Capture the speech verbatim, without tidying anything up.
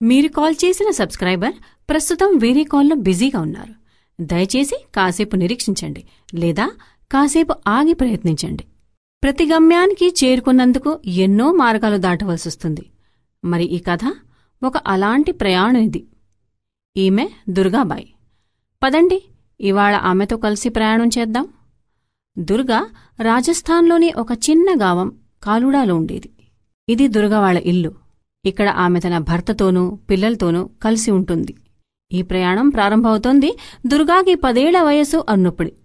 మీరు కాల్ చేసిన సబ్స్క్రైబర్ ప్రస్తుతం వేరే కాల్లో బిజీగా ఉన్నారు. దయచేసి కాసేపు నిరీక్షించండి లేదా కాసేపు ఆగి ప్రయత్నించండి. ప్రతి గమ్యానికి చేరుకున్నందుకు ఎన్నో మార్గాలు దాటవలసొస్తుంది. మరి ఈ కథ ఒక అలాంటి ప్రయాణం ఇది. ఈమె దుర్గాబాయి. పదండి, ఇవాళ ఆమెతో కలిసి ప్రయాణం చేద్దాం. దుర్గా రాజస్థాన్లోని ఒక చిన్న గావం కాలుడాలో ఉండేది. ఇది దుర్గావాళ్ల ఇల్లు. ఇక్కడ ఆమె తన భర్తతోనూ పిల్లలతోనూ కలిసి ఉంటుంది. ఈ ప్రయాణం ప్రారంభమవుతోంది దుర్గాకి పదేళ్ల వయస్సు అన్నప్పుడు.